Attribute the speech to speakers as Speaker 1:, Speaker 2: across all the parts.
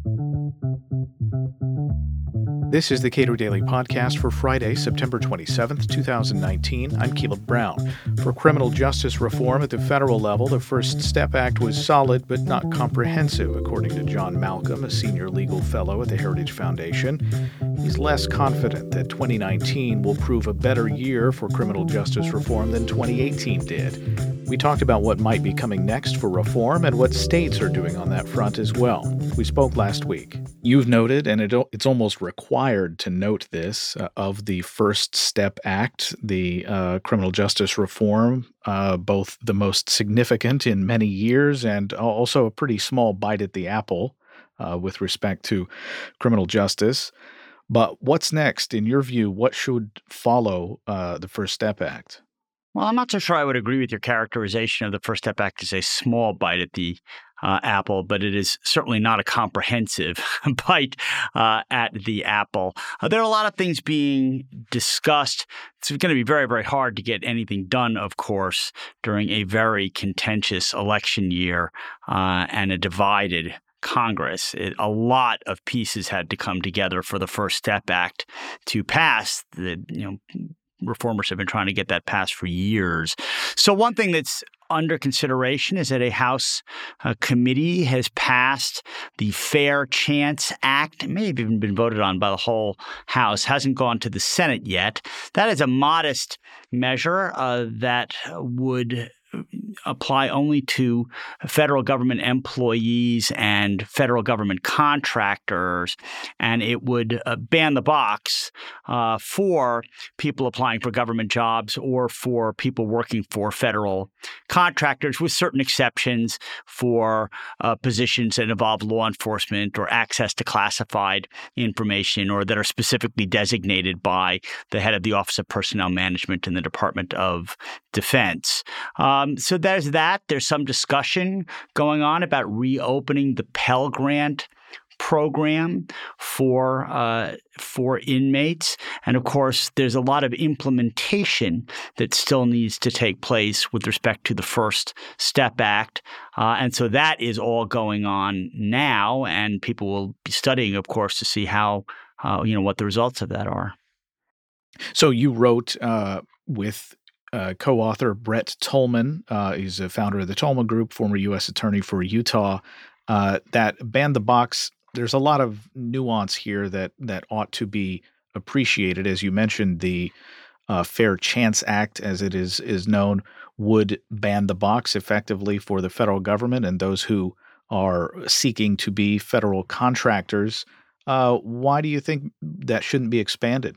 Speaker 1: This is the Cato Daily Podcast for Friday, September 27th, 2019. I'm Caleb Brown. For criminal justice reform at the federal level, the First Step Act was solid but not comprehensive, according to John Malcolm, a senior legal fellow at the Heritage Foundation. He's less confident that 2019 will prove a better year for criminal justice reform than 2018 did. We talked about what might be coming next for reform and what states are doing on that front as well. We spoke last week. You've noted, and it's almost required to note this, of the First Step Act, the criminal justice reform, both the most significant in many years and also a pretty small bite at the apple with respect to criminal justice. But what's next? In your view, what should follow the First Step Act?
Speaker 2: Well, I'm not so sure I would agree with your characterization of the First Step Act as a small bite at the apple, but it is certainly not a comprehensive bite at the apple. There are a lot of things being discussed. It's going to be very, very hard to get anything done, of course, during a very contentious election year and a divided Congress. A lot of pieces had to come together for the First Step Act to pass. Reformers have been trying to get that passed for years. So one thing that's under consideration is that a House committee has passed the Fair Chance Act. It may have even been voted on by the whole House. Hasn't gone to the Senate yet. That is a modest measure that would apply only to federal government employees and federal government contractors, and it would ban the box for people applying for government jobs or for people working for federal contractors, with certain exceptions for positions that involve law enforcement or access to classified information or that are specifically designated by the head of the Office of Personnel Management in the Department of Defense. So there's that. There's some discussion going on about reopening the Pell Grant program for inmates. And of course, there's a lot of implementation that still needs to take place with respect to the First Step Act. And so that is all going on now. And people will be studying, of course, to see how, what the results of that are.
Speaker 1: So you wrote with co-author Brett Tolman, he's a founder of the Tolman Group, former U.S. Attorney for Utah, that ban the box. There's a lot of nuance here that ought to be appreciated. As you mentioned, the Fair Chance Act, as it is known, would ban the box effectively for the federal government and those who are seeking to be federal contractors. Why do you think that shouldn't be expanded?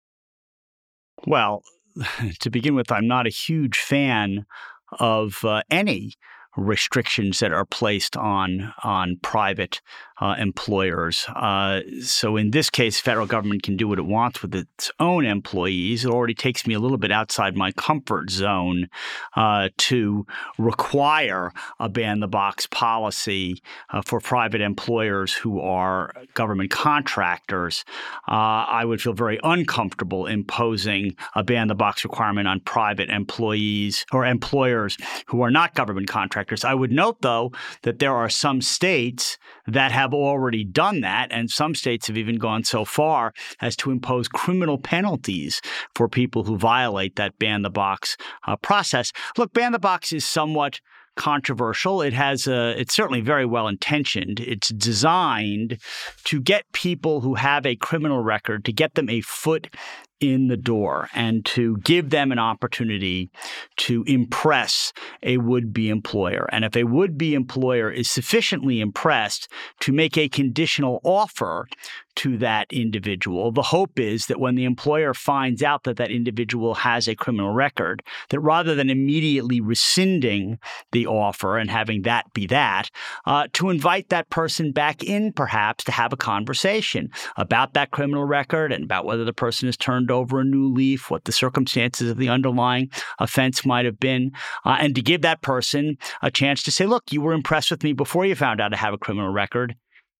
Speaker 2: Well, to begin with, I'm not a huge fan of any restrictions that are placed on private employers. So in this case, federal government can do what it wants with its own employees. It already takes me a little bit outside my comfort zone to require a ban-the-box policy for private employers who are government contractors. I would feel very uncomfortable imposing a ban-the-box requirement on private employees or employers who are not government contractors. I would note, though, that there are some states that have already done that, and some states have even gone so far as to impose criminal penalties for people who violate that ban-the-box process. Look, ban-the-box is somewhat controversial. It's certainly very well intentioned. It's designed to get people who have a criminal record, to get them a foot in the door and to give them an opportunity to impress a would-be employer. And if a would-be employer is sufficiently impressed to make a conditional offer to that individual, the hope is that when the employer finds out that that individual has a criminal record, that rather than immediately rescinding the offer and having that be that, to invite that person back in perhaps to have a conversation about that criminal record and about whether the person has turned over a new leaf, what the circumstances of the underlying offense might have been, and to give that person a chance to say, look, you were impressed with me before you found out I have a criminal record.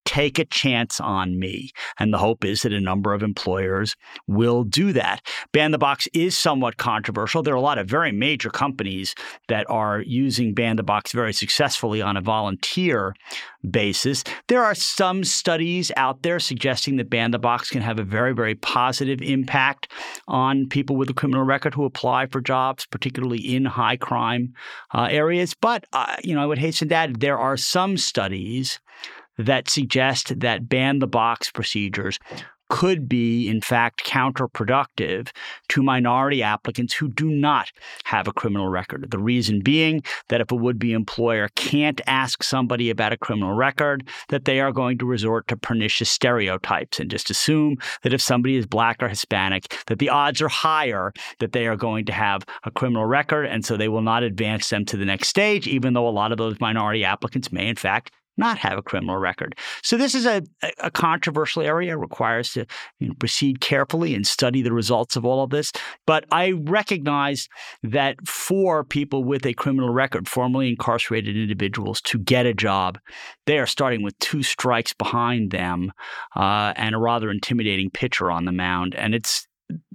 Speaker 2: take a chance on me. And the hope is that a number of employers will do that. Ban the Box is somewhat controversial. There are a lot of very major companies that are using Ban the Box very successfully on a volunteer basis. There are some studies out there suggesting that Ban the Box can have a very, very positive impact on people with a criminal record who apply for jobs, particularly in high crime areas. But, I would hasten to add, there are some studies that suggest that Ban the Box procedures could be, in fact, counterproductive to minority applicants who do not have a criminal record. The reason being that if a would-be employer can't ask somebody about a criminal record, that they are going to resort to pernicious stereotypes and just assume that if somebody is Black or Hispanic, that the odds are higher that they are going to have a criminal record, and so they will not advance them to the next stage, even though a lot of those minority applicants may, in fact, not have a criminal record. So this is a controversial area. It requires to proceed carefully and study the results of all of this. But I recognize that for people with a criminal record, formerly incarcerated individuals, to get a job, they are starting with 2 strikes behind them and a rather intimidating pitcher on the mound. And it's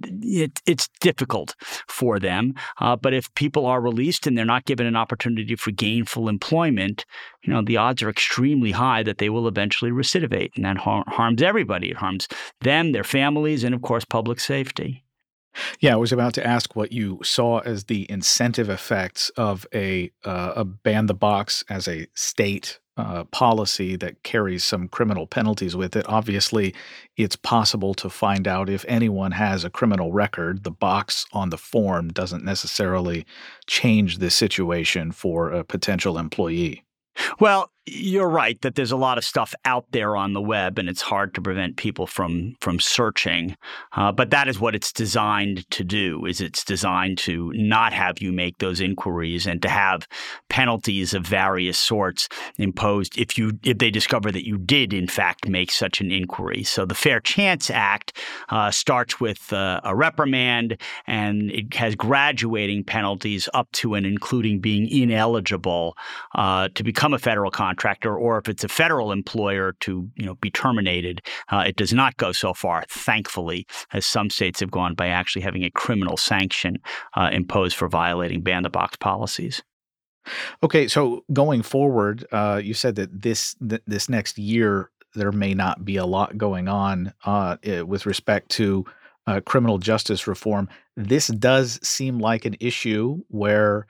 Speaker 2: difficult for them. But if people are released and they're not given an opportunity for gainful employment, the odds are extremely high that they will eventually recidivate. And that harms everybody. It harms them, their families, and, of course, public safety.
Speaker 1: Yeah, I was about to ask what you saw as the incentive effects of a Ban the Box as a state policy that carries some criminal penalties with it. Obviously, it's possible to find out if anyone has a criminal record. The box on the form doesn't necessarily change the situation for a potential employee.
Speaker 2: Well, you're right that there's a lot of stuff out there on the web, and it's hard to prevent people from searching. But that is what it's designed to do. It's designed to not have you make those inquiries and to have penalties of various sorts imposed if they discover that you did in fact make such an inquiry. So the Fair Chance Act starts with a reprimand, and it has graduating penalties up to and including being ineligible to become a federal contractor, or if it's a federal employer to be terminated. It does not go so far, thankfully, as some states have gone by actually having a criminal sanction imposed for violating Ban the Box policies.
Speaker 1: Okay, so going forward, you said that this next year there may not be a lot going on with respect to criminal justice reform. This does seem like an issue where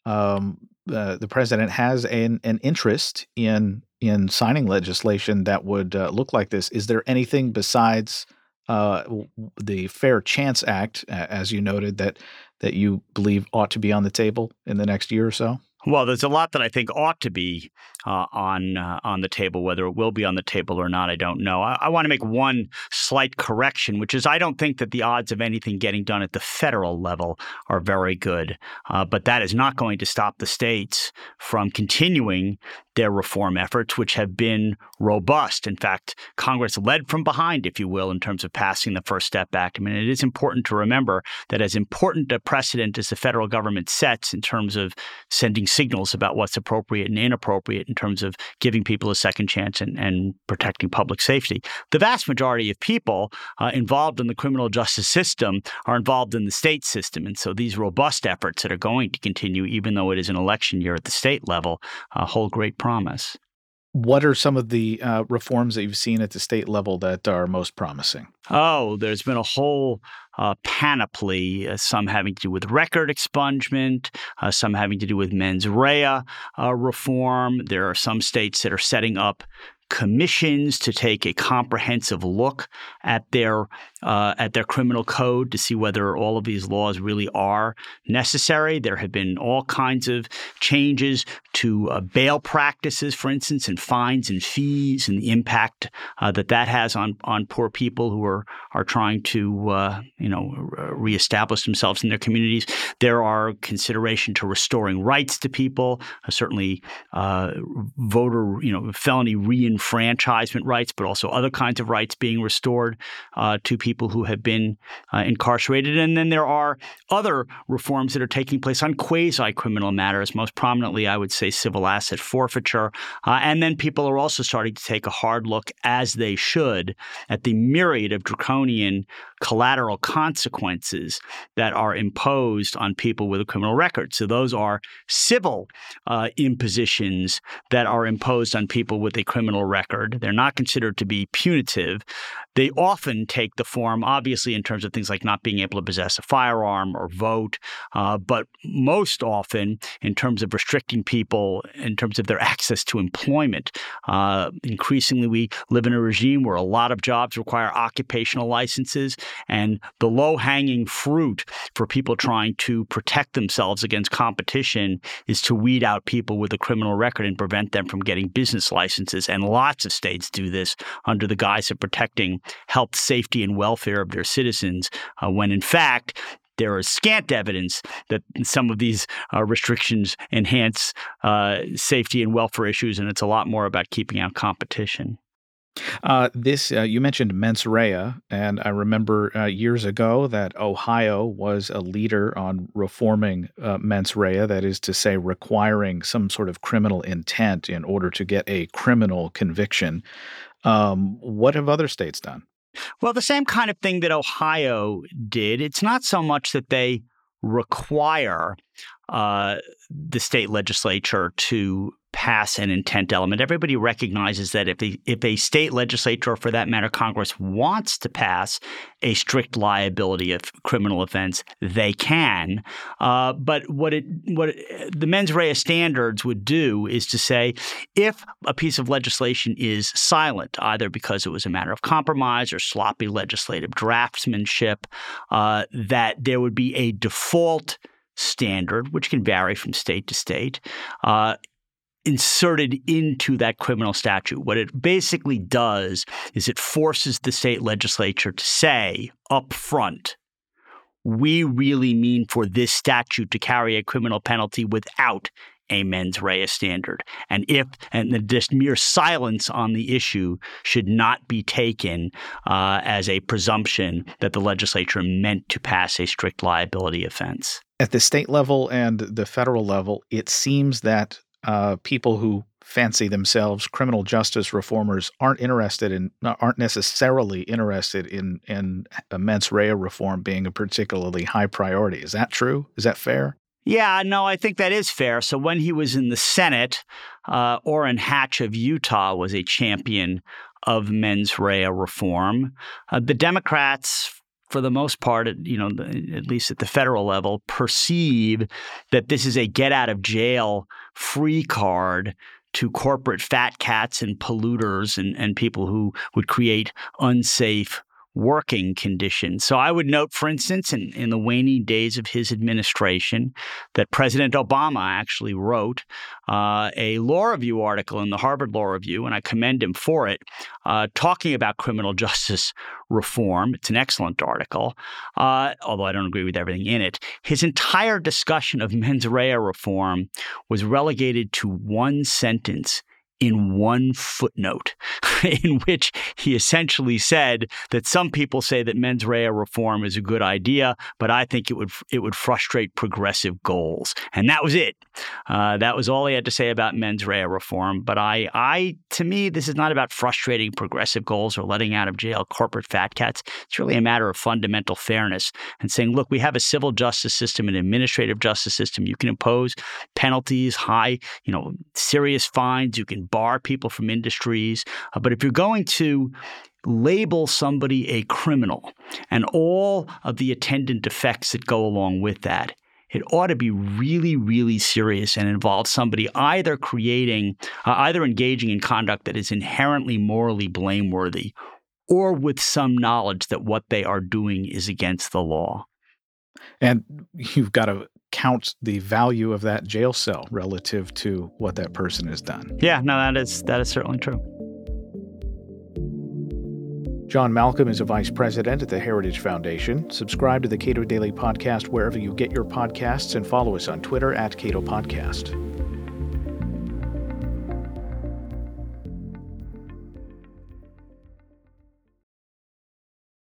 Speaker 1: the president has an interest in signing legislation that would look like this. Is there anything besides the Fair Chance Act, as you noted, that you believe ought to be on the table in the next year or so?
Speaker 2: Well, there's a lot that I think ought to be on the table. Whether it will be on the table or not, I don't know. I want to make one slight correction, which is I don't think that the odds of anything getting done at the federal level are very good. But that is not going to stop the states from continuing their reform efforts, which have been robust. In fact, Congress led from behind, if you will, in terms of passing the First Step Act. I mean, it is important to remember that as important a precedent as the federal government sets in terms of sending signals about what's appropriate and inappropriate in terms of giving people a second chance and protecting public safety, the vast majority of people involved in the criminal justice system are involved in the state system. And so these robust efforts that are going to continue, even though it is an election year at the state level, hold great promise.
Speaker 1: What are some of the reforms that you've seen at the state level that are most promising?
Speaker 2: Oh, there's been a whole panoply, some having to do with record expungement, some having to do with mens rea reform. There are some states that are setting up commissions to take a comprehensive look at their criminal code to see whether all of these laws really are necessary. There have been all kinds of changes to bail practices, for instance, and fines and fees, and the impact that has on poor people who are trying to reestablish themselves in their communities. There are consideration to restoring rights to people, certainly voter felony reinforcement enfranchisement rights, but also other kinds of rights being restored to people who have been incarcerated. And then there are other reforms that are taking place on quasi-criminal matters, most prominently, I would say, civil asset forfeiture. And then people are also starting to take a hard look, as they should, at the myriad of draconian collateral consequences that are imposed on people with a criminal record. So those are civil impositions that are imposed on people with a criminal record. They're not considered to be punitive. They often take the form, obviously, in terms of things like not being able to possess a firearm or vote, but most often in terms of restricting people in terms of their access to employment. Increasingly, we live in a regime where a lot of jobs require occupational licenses, and the low-hanging fruit for people trying to protect themselves against competition is to weed out people with a criminal record and prevent them from getting business licenses. And lots of states do this under the guise of protecting health, safety, and welfare of their citizens, when in fact, there is scant evidence that some of these restrictions enhance safety and welfare issues, and it's a lot more about keeping out competition.
Speaker 1: You mentioned mens rea, and I remember years ago that Ohio was a leader on reforming mens rea, that is to say, requiring some sort of criminal intent in order to get a criminal conviction. What have other states done?
Speaker 2: Well, the same kind of thing that Ohio did. It's not so much that they require the state legislature to pass an intent element. Everybody recognizes that if a state legislature, or for that matter, Congress, wants to pass a strict liability of criminal offense, they can. But what the mens rea standards would do is to say, if a piece of legislation is silent, either because it was a matter of compromise or sloppy legislative draftsmanship, that there would be a default standard, which can vary from state to state, inserted into that criminal statute. What it basically does is it forces the state legislature to say up front, we really mean for this statute to carry a criminal penalty without a mens rea standard. And the just mere silence on the issue should not be taken as a presumption that the legislature meant to pass a strict liability offense.
Speaker 1: At the state level and the federal level, it seems that people who fancy themselves criminal justice reformers aren't necessarily interested in a mens rea reform being a particularly high priority. Is that true? Is that fair?
Speaker 2: Yeah, no, I think that is fair. So when he was in the Senate, Orrin Hatch of Utah was a champion of mens rea reform. The Democrats, for the most part, at least at the federal level, perceive that this is a get-out-of-jail free card to corporate fat cats and polluters and people who would create unsafe working conditions. So I would note, for instance, in the waning days of his administration, that President Obama actually wrote a law review article in the Harvard Law Review, and I commend him for it, talking about criminal justice reform. It's an excellent article, although I don't agree with everything in it. His entire discussion of mens rea reform was relegated to one sentence in one footnote, in which he essentially said that some people say that mens rea reform is a good idea, but I think it would frustrate progressive goals. And that was it. That was all he had to say about mens rea reform. But to me, this is not about frustrating progressive goals or letting out of jail corporate fat cats. It's really a matter of fundamental fairness and saying, look, we have a civil justice system, an administrative justice system. You can impose penalties, serious fines. You can bar people from industries. But if you're going to label somebody a criminal and all of the attendant effects that go along with that, it ought to be really, really serious and involve somebody either engaging in conduct that is inherently morally blameworthy or with some knowledge that what they are doing is against the law.
Speaker 1: And you've got to count the value of that jail cell relative to what that person has done.
Speaker 2: Yeah, no, that is certainly true.
Speaker 1: John Malcolm is a vice president at the Heritage Foundation. Subscribe to the Cato Daily Podcast wherever you get your podcasts and follow us on Twitter @CatoPodcast.